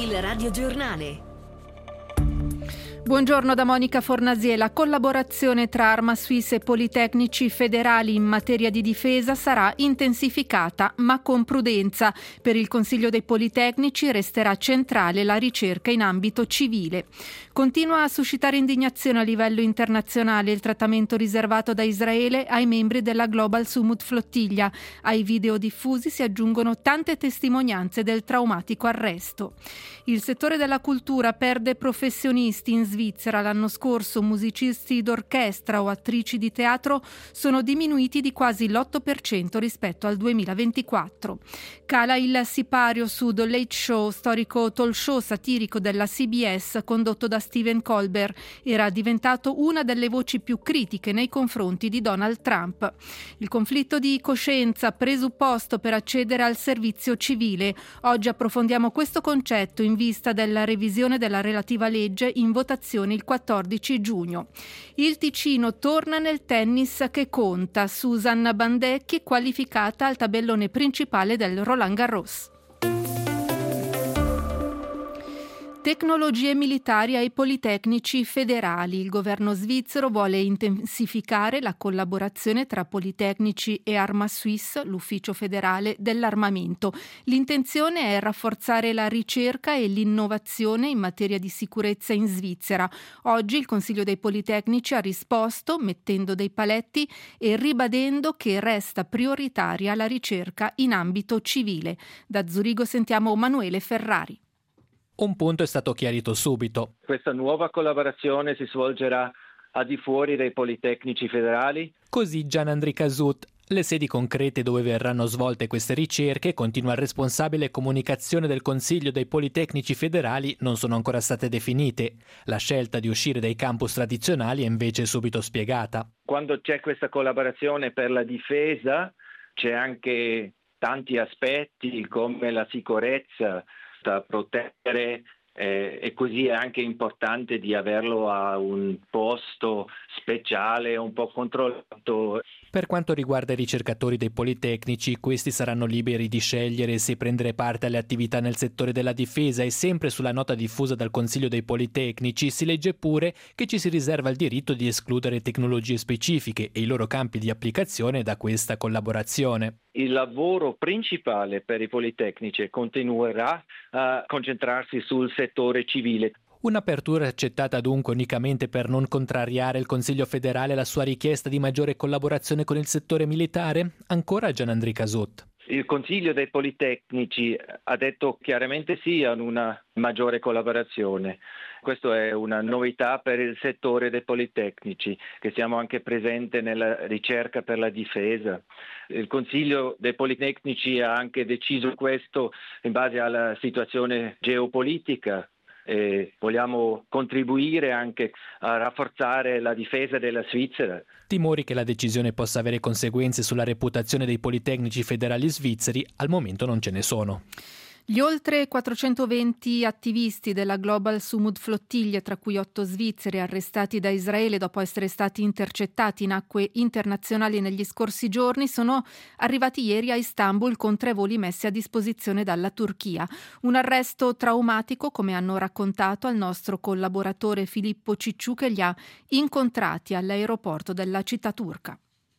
Il radiogiornale. Buongiorno da Monica Fornasier. La collaborazione tra Arma Suisse e Politecnici federali in materia di difesa sarà intensificata, ma con prudenza. Per il Consiglio dei Politecnici resterà centrale la ricerca in ambito civile. Continua a suscitare indignazione a livello internazionale il trattamento riservato da Israele ai membri della Global Summit Flottiglia. Ai video diffusi si aggiungono tante testimonianze del traumatico arresto. Il settore della cultura perde professionisti. In Svizzera l'anno scorso musicisti d'orchestra o attrici di teatro sono diminuiti di quasi l'8% rispetto al 2024. Cala il sipario su The Late Show, storico talk show satirico della CBS condotto da Stephen Colbert. Era diventato una delle voci più critiche nei confronti di Donald Trump. Il conflitto di coscienza, presupposto per accedere al servizio civile. Oggi approfondiamo questo concetto in vista della revisione della relativa legge in votazione il 14 giugno. Il Ticino torna nel tennis che conta. Susanna Bandecchi qualificata al tabellone principale del Roland Garros. Tecnologie militari ai politecnici federali. Il governo svizzero vuole intensificare la collaborazione tra Politecnici e Arma Suisse, l'ufficio federale dell'armamento. L'intenzione è rafforzare la ricerca e l'innovazione in materia di sicurezza in Svizzera. Oggi il Consiglio dei Politecnici ha risposto mettendo dei paletti e ribadendo che resta prioritaria la ricerca in ambito civile. Da Zurigo sentiamo Manuele Ferrari. Un punto è stato chiarito subito. Questa nuova collaborazione si svolgerà al di fuori dei Politecnici federali. Così Gianandri Casut. Le sedi concrete dove verranno svolte queste ricerche, continua il responsabile comunicazione del Consiglio dei Politecnici federali, non sono ancora state definite. La scelta di uscire dai campus tradizionali è invece subito spiegata. Quando c'è questa collaborazione per la difesa c'è anche tanti aspetti come la sicurezza da proteggere e così è anche importante di averlo a un posto speciale, un po' controllato. Per quanto riguarda i ricercatori dei Politecnici, questi saranno liberi di scegliere se prendere parte alle attività nel settore della difesa e sempre sulla nota diffusa dal Consiglio dei Politecnici si legge pure che ci si riserva il diritto di escludere tecnologie specifiche e i loro campi di applicazione da questa collaborazione. Il lavoro principale per i Politecnici continuerà a concentrarsi sul settore civile. Un'apertura accettata dunque unicamente per non contrariare il Consiglio federale e la sua richiesta di maggiore collaborazione con il settore militare? Ancora Gianandri Casut. Il Consiglio dei Politecnici ha detto chiaramente sì a una maggiore collaborazione. Questa è una novità per il settore dei Politecnici, che siamo anche presenti nella ricerca per la difesa. Il Consiglio dei Politecnici ha anche deciso questo in base alla situazione geopolitica. E vogliamo contribuire anche a rafforzare la difesa della Svizzera. Timori che la decisione possa avere conseguenze sulla reputazione dei Politecnici federali svizzeri al momento non ce ne sono. Gli oltre 420 attivisti della Global Summit Flottiglia, tra cui 8 svizzeri arrestati da Israele dopo essere stati intercettati in acque internazionali negli scorsi giorni, sono arrivati ieri a Istanbul con 3 voli messi a disposizione dalla Turchia. Un arresto traumatico, come hanno raccontato al nostro collaboratore Filippo Cicciu, che li ha incontrati all'aeroporto della città turca.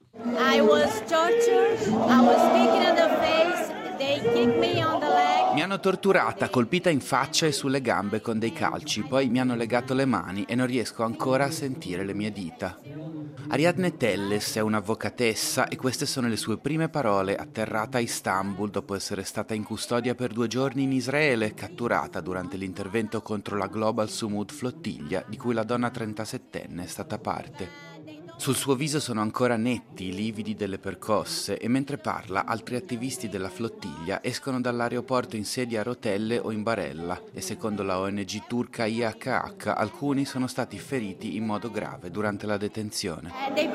I was tortured, I was speaking in the face, they kicked me on the leg. Mi hanno torturata, colpita in faccia e sulle gambe con dei calci, poi mi hanno legato le mani e non riesco ancora a sentire le mie dita. Ariadne Telles è un'avvocatessa e queste sono le sue prime parole atterrata a Istanbul dopo essere stata in custodia per 2 giorni in Israele, catturata durante l'intervento contro la Global Summit Flottiglia di cui la donna 37enne è stata parte. Sul suo viso sono ancora netti i lividi delle percosse e mentre parla altri attivisti della flottiglia escono dall'aeroporto in sedia a rotelle o in barella e secondo la ONG turca IHH alcuni sono stati feriti in modo grave durante la detenzione.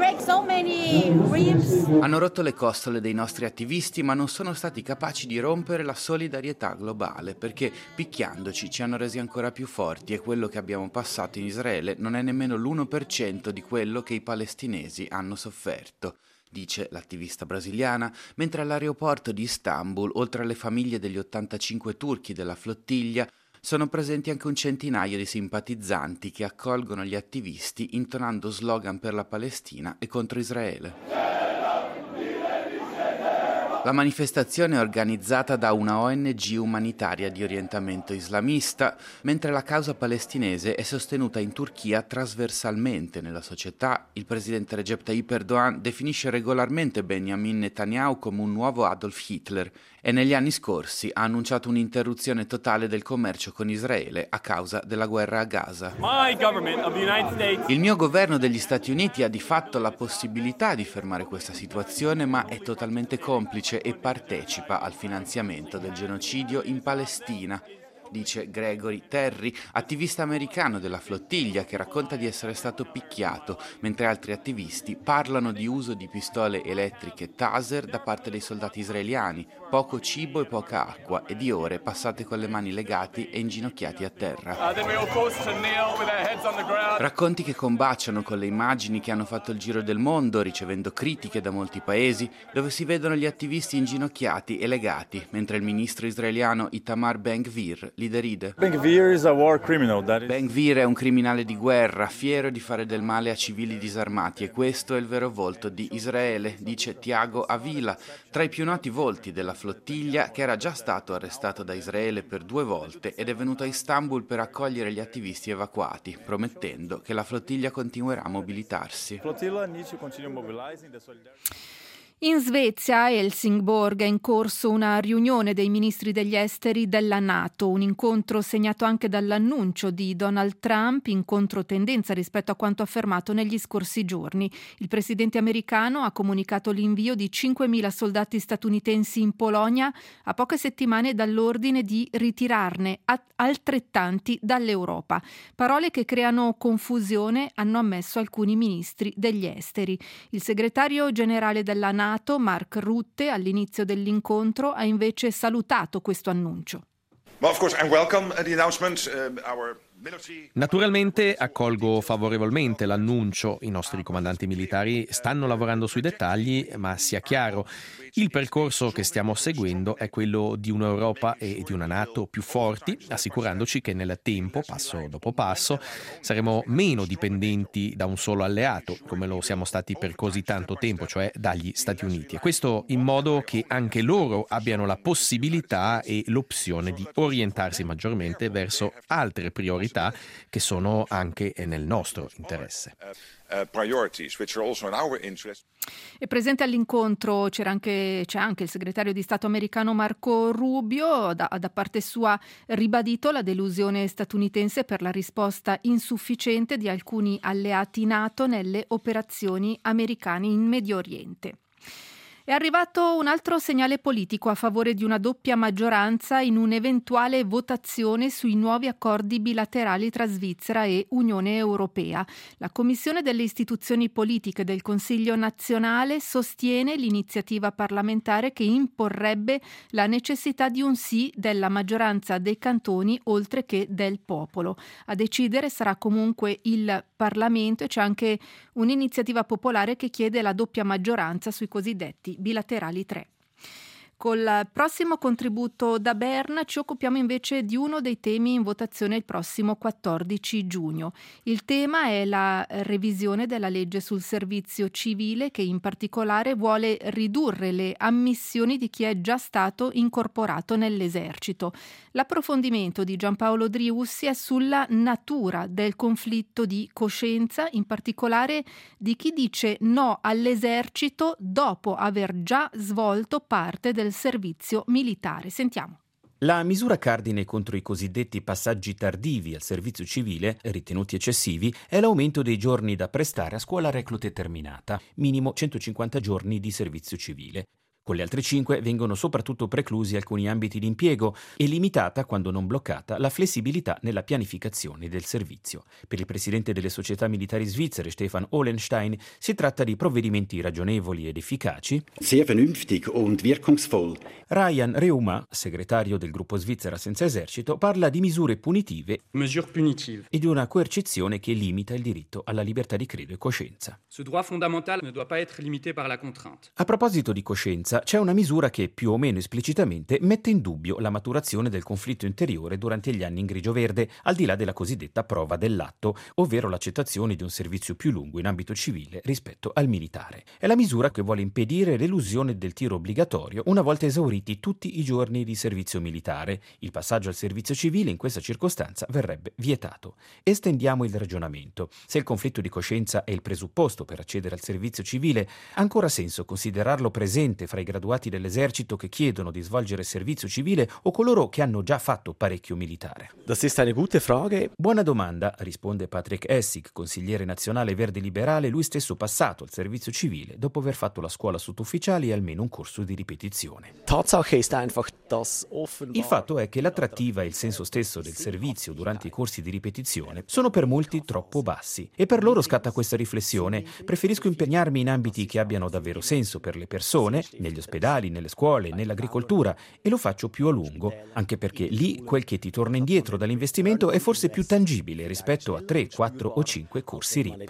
Hanno rotto le costole dei nostri attivisti ma non sono stati capaci di rompere la solidarietà globale perché picchiandoci ci hanno resi ancora più forti e quello che abbiamo passato in Israele non è nemmeno l'1% di quello che i palestinesi hanno sofferto, dice l'attivista brasiliana, mentre all'aeroporto di Istanbul, oltre alle famiglie degli 85 turchi della flottiglia, Sono presenti anche un centinaio di simpatizzanti che accolgono gli attivisti intonando slogan per la Palestina e contro Israele. La manifestazione è organizzata da una ONG umanitaria di orientamento islamista, mentre la causa palestinese è sostenuta in Turchia trasversalmente nella società. Il presidente Recep Tayyip Erdogan definisce regolarmente Benjamin Netanyahu come un nuovo Adolf Hitler e negli anni scorsi ha annunciato un'interruzione totale del commercio con Israele a causa della guerra a Gaza. Il mio governo degli Stati Uniti ha di fatto la possibilità di fermare questa situazione, ma è totalmente complice e partecipa al finanziamento del genocidio in Palestina, dice Gregory Terry, attivista americano della flottiglia che racconta di essere stato picchiato, mentre altri attivisti parlano di uso di pistole elettriche taser da parte dei soldati israeliani, poco cibo e poca acqua e di ore passate con le mani legate e inginocchiati a terra. Racconti che combaciano con le immagini che hanno fatto il giro del mondo, ricevendo critiche da molti paesi, dove si vedono gli attivisti inginocchiati e legati, mentre il ministro israeliano Itamar Ben-Gvir li deride. Ben-Gvir è un criminale di guerra, fiero di fare del male a civili disarmati, e questo è il vero volto di Israele, dice Tiago Avila, tra i più noti volti della flottiglia che era già stato arrestato da Israele per 2 volte ed è venuto a Istanbul per accogliere gli attivisti evacuati, promettendo che la flottiglia continuerà a mobilitarsi. In Svezia, a Helsingborg, è in corso una riunione dei ministri degli esteri della NATO, un incontro segnato anche dall'annuncio di Donald Trump in controtendenza rispetto a quanto affermato negli scorsi giorni. Il presidente americano ha comunicato l'invio di 5.000 soldati statunitensi in Polonia a poche settimane dall'ordine di ritirarne altrettanti dall'Europa. Parole che creano confusione, hanno ammesso alcuni ministri degli esteri. Il segretario generale della NATO, Mark Rutte, all'inizio dell'incontro ha invece salutato questo annuncio. Naturalmente accolgo favorevolmente l'annuncio. I nostri comandanti militari stanno lavorando sui dettagli, ma sia chiaro, il percorso che stiamo seguendo è quello di un'Europa e di una NATO più forti, assicurandoci che nel tempo, passo dopo passo, saremo meno dipendenti da un solo alleato, come lo siamo stati per così tanto tempo, cioè dagli Stati Uniti. E questo in modo che anche loro abbiano la possibilità e l'opzione di orientarsi maggiormente verso altre priorità che sono anche nel nostro interesse. E presente all'incontro c'è anche il segretario di Stato americano Marco Rubio, da parte sua ribadito la delusione statunitense per la risposta insufficiente di alcuni alleati NATO nelle operazioni americane in Medio Oriente. È arrivato un altro segnale politico a favore di una doppia maggioranza in un'eventuale votazione sui nuovi accordi bilaterali tra Svizzera e Unione Europea. La Commissione delle istituzioni politiche del Consiglio nazionale sostiene l'iniziativa parlamentare che imporrebbe la necessità di un sì della maggioranza dei cantoni oltre che del popolo. A decidere sarà comunque il Parlamento e c'è anche un'iniziativa popolare che chiede la doppia maggioranza sui cosiddetti bilaterali 3. Col prossimo contributo da Berna ci occupiamo invece di uno dei temi in votazione il prossimo 14 giugno. Il tema è la revisione della legge sul servizio civile che in particolare vuole ridurre le ammissioni di chi è già stato incorporato nell'esercito. L'approfondimento di Giampaolo Driussi è sulla natura del conflitto di coscienza, in particolare di chi dice no all'esercito dopo aver già svolto parte del servizio militare. Sentiamo. La misura cardine contro i cosiddetti passaggi tardivi al servizio civile, ritenuti eccessivi, è l'aumento dei giorni da prestare a scuola reclute terminata, minimo 150 giorni di servizio civile. Con le altre 5 vengono soprattutto preclusi alcuni ambiti di impiego e limitata, quando non bloccata, la flessibilità nella pianificazione del servizio. Per il presidente delle società militari svizzere, Stefan Ohlenstein, si tratta di provvedimenti ragionevoli ed efficaci. Sehr vernünftig und wirkungsvoll. Ryan Reuma, segretario del gruppo Svizzera Senza Esercito, parla di misure punitive e di una coercizione che limita il diritto alla libertà di credo e coscienza. Ce droit fondamental ne doit pas être limité par la contrainte. A proposito di coscienza, cosa, c'è una misura che più o meno esplicitamente mette in dubbio la maturazione del conflitto interiore durante gli anni in grigio-verde, al di là della cosiddetta prova dell'atto, ovvero l'accettazione di un servizio più lungo in ambito civile rispetto al militare. È la misura che vuole impedire l'elusione del tiro obbligatorio una volta esauriti tutti i giorni di servizio militare. Il passaggio al servizio civile in questa circostanza verrebbe vietato. Estendiamo il ragionamento. Se il conflitto di coscienza è il presupposto per accedere al servizio civile, ha ancora senso considerarlo presente fra i graduati dell'esercito che chiedono di svolgere servizio civile o coloro che hanno già fatto parecchio militare? Das ist eine gute Frage. Buona domanda, risponde Patrick Essig, consigliere nazionale verde liberale, lui stesso passato al servizio civile dopo aver fatto la scuola sottufficiali e almeno un corso di ripetizione. Tatsache ist einfach, dass offenbar Il fatto è che l'attrattiva e il senso stesso del servizio durante i corsi di ripetizione sono per molti troppo bassi e per loro scatta questa riflessione: preferisco impegnarmi in ambiti che abbiano davvero senso per le persone, negli ospedali, nelle scuole, nell'agricoltura, e lo faccio più a lungo, anche perché lì quel che ti torna indietro dall'investimento è forse più tangibile rispetto a 3, 4 o 5 corsi RIP.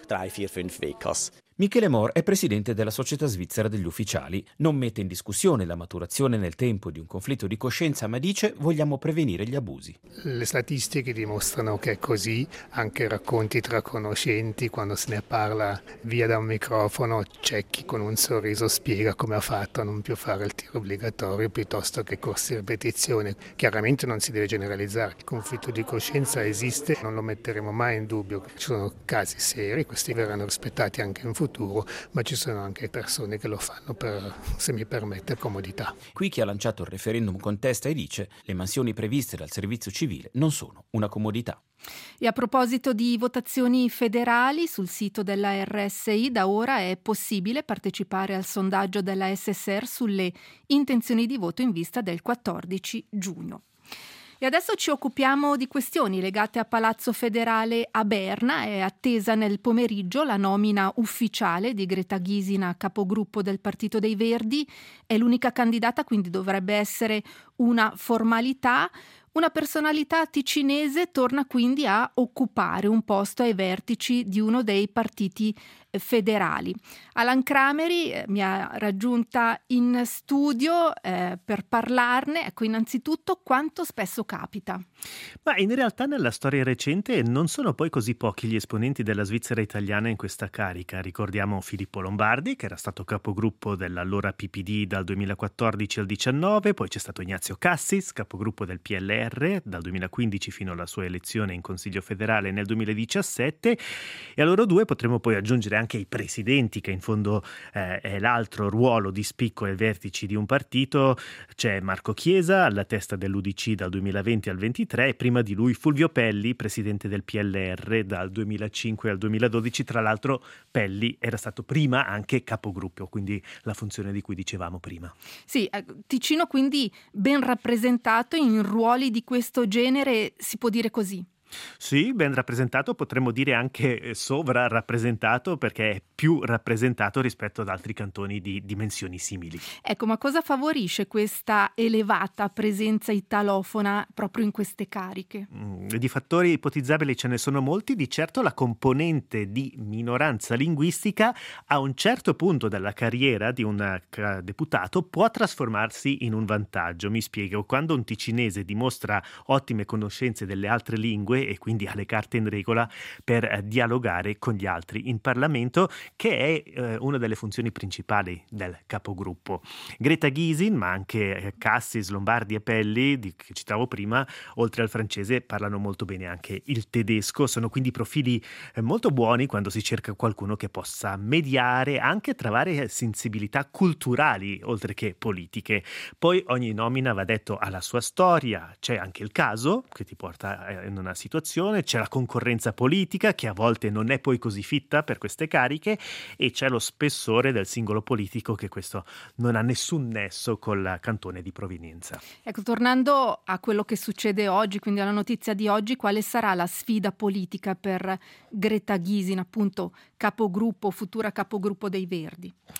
Michele Mor è presidente della Società Svizzera degli Ufficiali. Non mette in discussione la maturazione nel tempo di un conflitto di coscienza, ma dice: vogliamo prevenire gli abusi. Le statistiche dimostrano che è così, anche racconti tra conoscenti, quando se ne parla via da un microfono, c'è chi con un sorriso spiega come ha fatto a non più fare il tiro obbligatorio piuttosto che corsi di ripetizione. Chiaramente non si deve generalizzare, il conflitto di coscienza esiste, non lo metteremo mai in dubbio. Ci sono casi seri, questi verranno rispettati anche in futuro, ma ci sono anche persone che lo fanno per, se mi permette, comodità. Qui chi ha lanciato il referendum contesta e dice: le mansioni previste dal servizio civile non sono una comodità. E a proposito di votazioni federali, sul sito della RSI da ora è possibile partecipare al sondaggio della SSR sulle intenzioni di voto in vista del 14 giugno. E adesso ci occupiamo di questioni legate a Palazzo Federale a Berna. È attesa nel pomeriggio la nomina ufficiale di Greta Gysin, capogruppo del Partito dei Verdi. È l'unica candidata, quindi dovrebbe essere una formalità. Una personalità ticinese torna quindi a occupare un posto ai vertici di uno dei partiti federali. Alan Crameri mi ha raggiunta in studio per parlarne. Ecco, innanzitutto, quanto spesso capita? Ma in realtà nella storia recente non sono poi così pochi gli esponenti della Svizzera italiana in questa carica. Ricordiamo Filippo Lombardi, che era stato capogruppo dell'allora PPD dal 2014 al 2019, poi c'è stato Ignazio Cassis, capogruppo del PLR dal 2015 fino alla sua elezione in Consiglio federale nel 2017, e a loro due potremmo poi aggiungere anche i presidenti, che in fondo è l'altro ruolo di spicco ai vertici di un partito. C'è Marco Chiesa alla testa dell'UDC dal 2020 al 2023 e prima di lui Fulvio Pelli, presidente del PLR dal 2005 al 2012. Tra l'altro Pelli era stato prima anche capogruppo, quindi la funzione di cui dicevamo prima. Sì, Ticino quindi ben rappresentato in ruoli di questo genere, si può dire così? Sì, ben rappresentato, potremmo dire anche sovrarappresentato, perché è più rappresentato rispetto ad altri cantoni di dimensioni simili. Ecco, ma cosa favorisce questa elevata presenza italofona proprio in queste cariche? Di fattori ipotizzabili ce ne sono molti. Di certo la componente di minoranza linguistica a un certo punto della carriera di un deputato può trasformarsi in un vantaggio. Mi spiego: quando un ticinese dimostra ottime conoscenze delle altre lingue e quindi ha le carte in regola per dialogare con gli altri in Parlamento, che è una delle funzioni principali del capogruppo. Greta Gysin, ma anche Cassis, Lombardi e Pelli, che citavo prima, oltre al francese parlano molto bene anche il tedesco. Sono quindi profili molto buoni quando si cerca qualcuno che possa mediare, anche trovare sensibilità culturali oltre che politiche. Poi ogni nomina, va detto, ha la sua storia. C'è anche il caso che ti porta in una situazione, c'è la concorrenza politica che a volte non è poi così fitta per queste cariche, e c'è lo spessore del singolo politico, che questo non ha nessun nesso col cantone di provenienza. Ecco, tornando a quello che succede oggi, quindi alla notizia di oggi, quale sarà la sfida politica per Greta Gysin, appunto futura capogruppo dei Verdi?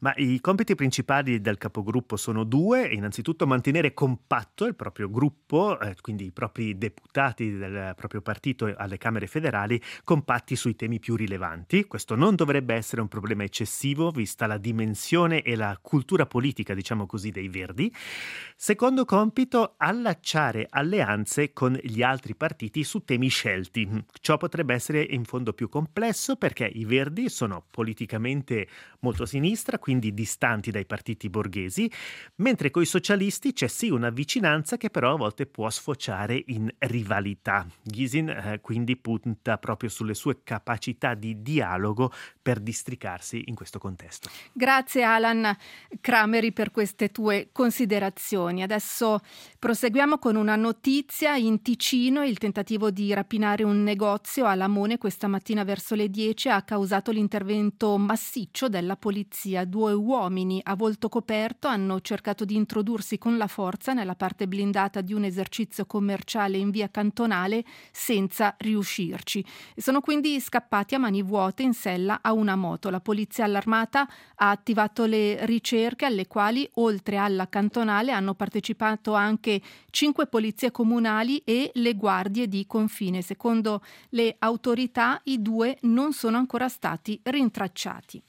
Ma i compiti principali del capogruppo sono due: innanzitutto mantenere compatto il proprio gruppo, quindi i propri deputati del proprio partito alle Camere federali, compatti sui temi più rilevanti. Questo non dovrebbe essere un problema eccessivo, vista la dimensione e la cultura politica, diciamo così, dei Verdi. Secondo compito, allacciare alleanze con gli altri partiti su temi scelti. Ciò potrebbe essere in fondo più complesso perché i Verdi sono politicamente molto a sinistra, quindi distanti dai partiti borghesi, mentre coi socialisti c'è sì una vicinanza che però a volte può sfociare in rivalità. Gysin quindi punta proprio sulle sue capacità di dialogo per districarsi in questo contesto. Grazie Alan Crameri per queste tue considerazioni. Adesso proseguiamo con una notizia in Ticino. Il tentativo di rapinare un negozio a Lamone questa mattina verso le 10 ha causato l'intervento massiccio della polizia. 2 uomini a volto coperto hanno cercato di introdursi con la forza nella parte blindata di un esercizio commerciale in via Cantonale senza riuscirci. Sono quindi scappati a mani vuote in sella a una moto. La polizia allarmata ha attivato le ricerche alle quali, oltre alla Cantonale, hanno partecipato anche 5 polizie comunali e le guardie di confine. Secondo le autorità, i 2 non sono ancora stati rintracciati.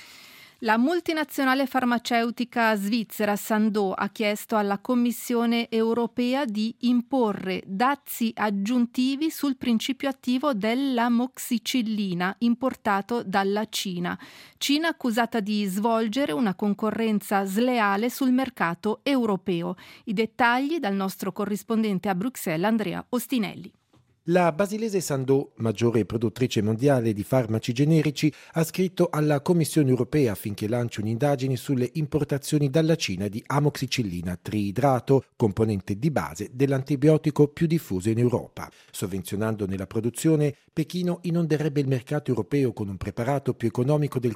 La multinazionale farmaceutica svizzera Sandoz ha chiesto alla Commissione europea di imporre dazi aggiuntivi sul principio attivo dell'amoxicillina importato dalla Cina accusata di svolgere una concorrenza sleale sul mercato europeo. I dettagli dal nostro corrispondente a Bruxelles, Andrea Ostinelli. La basilese Sandoz, maggiore produttrice mondiale di farmaci generici, ha scritto alla Commissione europea affinché lanci un'indagine sulle importazioni dalla Cina di amoxicillina triidrato, componente di base dell'antibiotico più diffuso in Europa. Sovvenzionandone la produzione, Pechino inonderebbe il mercato europeo con un preparato più economico del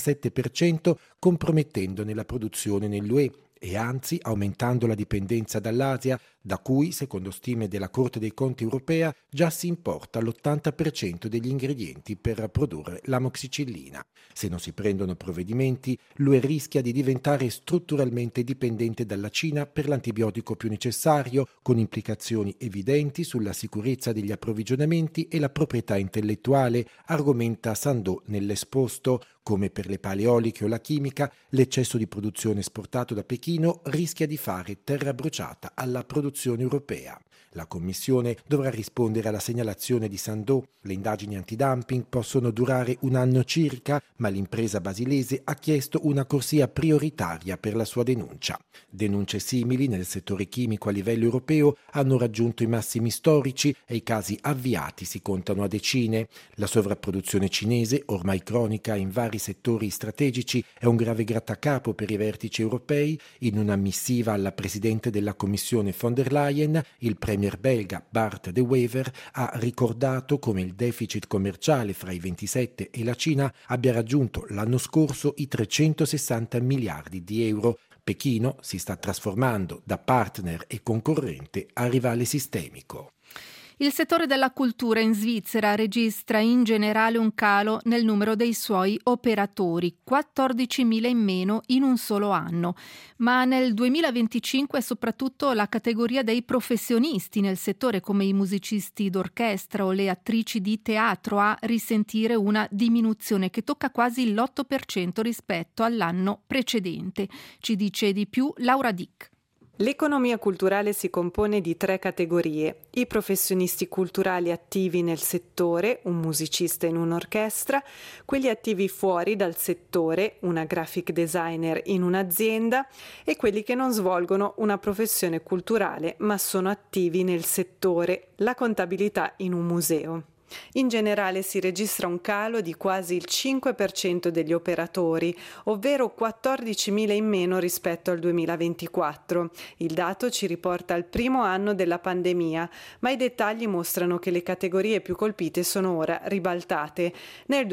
47%, compromettendone la produzione nell'UE e anzi aumentando la dipendenza dall'Asia, da cui, secondo stime della Corte dei Conti europea, già si importa l'80% degli ingredienti per produrre l'amoxicillina. Se non si prendono provvedimenti, l'UE rischia di diventare strutturalmente dipendente dalla Cina per l'antibiotico più necessario, con implicazioni evidenti sulla sicurezza degli approvvigionamenti e la proprietà intellettuale, argomenta Sandoz nell'esposto. Come per le pale eoliche o la chimica, l'eccesso di produzione esportato da Pechino rischia di fare terra bruciata alla produzione europea. La Commissione dovrà rispondere alla segnalazione di Sandoz. Le indagini antidumping possono durare un anno circa, ma l'impresa basilese ha chiesto una corsia prioritaria per la sua denuncia. Denunce simili nel settore chimico a livello europeo hanno raggiunto i massimi storici e i casi avviati si contano a decine. La sovrapproduzione cinese, ormai cronica in vari settori strategici, è un grave grattacapo per i vertici europei. In una missiva alla Presidente della Commissione von der Leyen, il premier belga Bart De Wever ha ricordato come il deficit commerciale fra i 27 e la Cina abbia raggiunto l'anno scorso i 360 miliardi di euro. Pechino si sta trasformando da partner e concorrente a rivale sistemico. Il settore della cultura in Svizzera registra in generale un calo nel numero dei suoi operatori, 14.000 in meno in un solo anno. Ma nel 2025 soprattutto la categoria dei professionisti nel settore, come i musicisti d'orchestra o le attrici di teatro, a risentire una diminuzione che tocca quasi l'8% rispetto all'anno precedente. Ci dice di più Laura Dick. L'economia culturale si compone di 3 categorie: i professionisti culturali attivi nel settore, un musicista in un'orchestra, quelli attivi fuori dal settore, una graphic designer in un'azienda, e quelli che non svolgono una professione culturale ma sono attivi nel settore, la contabilità in un museo. In generale si registra un calo di quasi il 5% degli operatori, ovvero 14.000 in meno rispetto al 2024. Il dato ci riporta al primo anno della pandemia, ma i dettagli mostrano che le categorie più colpite sono ora ribaltate. Nel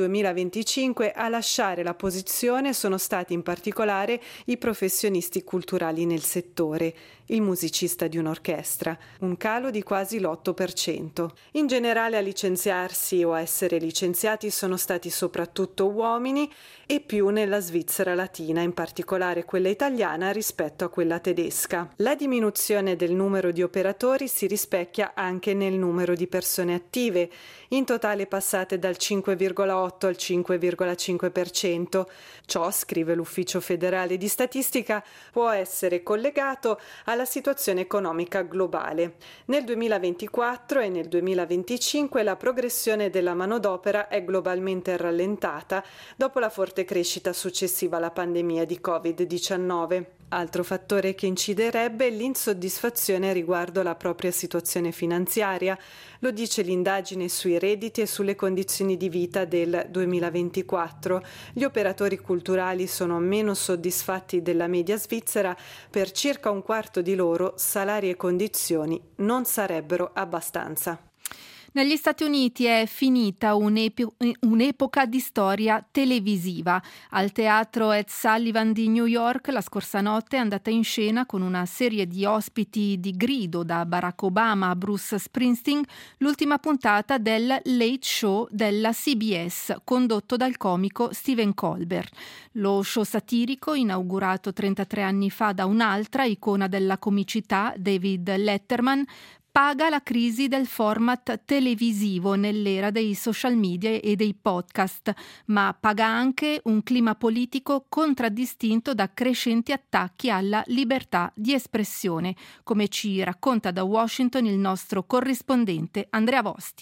2025 a lasciare la posizione sono stati in particolare i professionisti culturali nel settore, il musicista di un'orchestra, un calo di quasi l'8%. In generale a licenziare licenziarsi o a essere licenziati sono stati soprattutto uomini e più nella Svizzera latina, in particolare quella italiana rispetto a quella tedesca. La diminuzione del numero di operatori si rispecchia anche nel numero di persone attive, in totale passate dal 5,8 al 5,5%. Ciò, scrive l'Ufficio federale di statistica, può essere collegato alla situazione economica globale. Nel 2024 e nel 2025 la progressione della manodopera è globalmente rallentata dopo la forte crescita successiva alla pandemia di Covid-19. Altro fattore che inciderebbe è l'insoddisfazione riguardo la propria situazione finanziaria. Lo dice l'indagine sui redditi e sulle condizioni di vita del 2024. Gli operatori culturali sono meno soddisfatti della media svizzera. Per circa un quarto di loro salari e condizioni non sarebbero abbastanza. Negli Stati Uniti è finita un'epoca di storia televisiva. Al teatro Ed Sullivan di New York la scorsa notte è andata in scena con una serie di ospiti di grido, da Barack Obama a Bruce Springsteen, l'ultima puntata del Late Show della CBS, condotto dal comico Stephen Colbert. Lo show satirico, inaugurato 33 anni fa da un'altra icona della comicità, David Letterman, paga la crisi del format televisivo nell'era dei social media e dei podcast, ma paga anche un clima politico contraddistinto da crescenti attacchi alla libertà di espressione, come ci racconta da Washington il nostro corrispondente Andrea Vosti.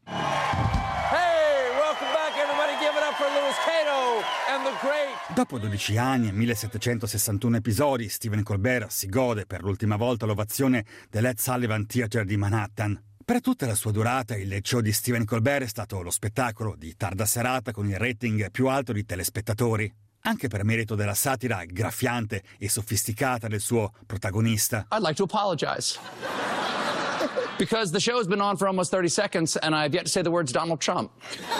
Dopo 12 anni e 1761 episodi, Stephen Colbert si gode per l'ultima volta l'ovazione dell'Ed Sullivan Theatre di Manhattan. Per tutta la sua durata, il Late Show di Stephen Colbert è stato lo spettacolo di tarda serata con il rating più alto di telespettatori, anche per merito della satira graffiante e sofisticata del suo protagonista. I'd like to apologize. Because the show has been on for almost 30 seconds and I've yet to say the words Donald Trump.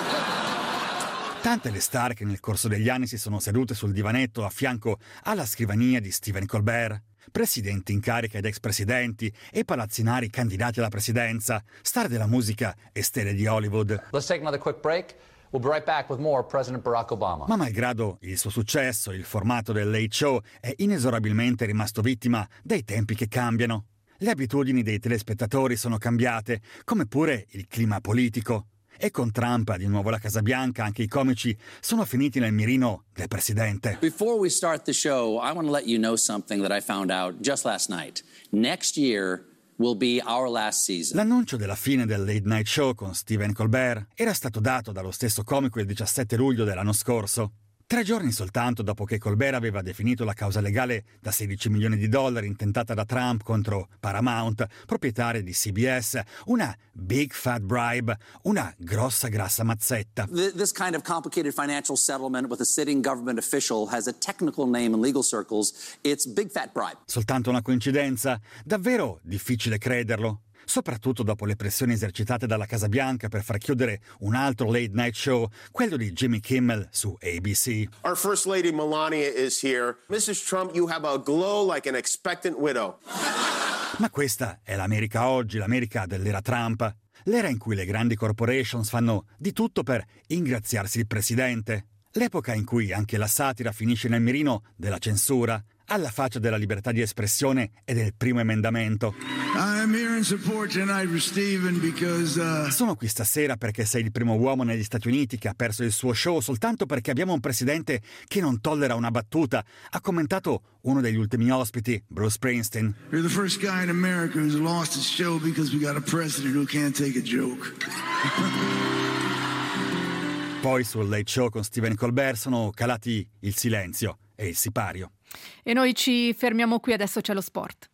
Tante le star che nel corso degli anni si sono sedute sul divanetto a fianco alla scrivania di Stephen Colbert. Presidenti in carica ed ex-presidenti e palazzinari candidati alla presidenza, star della musica e stelle di Hollywood. Let's take another quick break. We'll be right back with more President Barack Obama. Ma malgrado il suo successo, il formato del Late Show è inesorabilmente rimasto vittima dei tempi che cambiano. Le abitudini dei telespettatori sono cambiate, come pure il clima politico. E con Trump di nuovo alla Casa Bianca anche i comici sono finiti nel mirino del presidente. Before we start the show, I want to let you know something that I found out just last night. Next year will be our last season. L'annuncio della fine del Late Night Show con Stephen Colbert era stato dato dallo stesso comico il 17 luglio dell'anno scorso. 3 giorni soltanto dopo che Colbert aveva definito la causa legale da $16 milioni intentata da Trump contro Paramount, proprietaria di CBS, una big fat bribe, una grossa grassa mazzetta. This kind of complicated financial settlement with a sitting government official has a technical name in legal circles. It's big fat bribe. Soltanto una coincidenza? Davvero difficile crederlo. Soprattutto dopo le pressioni esercitate dalla Casa Bianca per far chiudere un altro late night show, quello di Jimmy Kimmel su ABC. Our First Lady Melania is here. Mrs. Trump, you have a glow like an expectant widow. Ma questa è l'America oggi, l'America dell'era Trump. L'era in cui le grandi corporations fanno di tutto per ingraziarsi il presidente. L'epoca in cui anche la satira finisce nel mirino della censura, alla faccia della libertà di espressione e del primo emendamento. Sono qui stasera perché sei il primo uomo negli Stati Uniti che ha perso il suo show soltanto perché abbiamo un presidente che non tollera una battuta, ha commentato uno degli ultimi ospiti, Bruce Springsteen. You're the first guy in America who's lost his show because we got a president who can't take a joke. Poi sul Late Show con Stephen Colbert sono calati il silenzio e il sipario. E noi ci fermiamo qui, adesso c'è lo sport.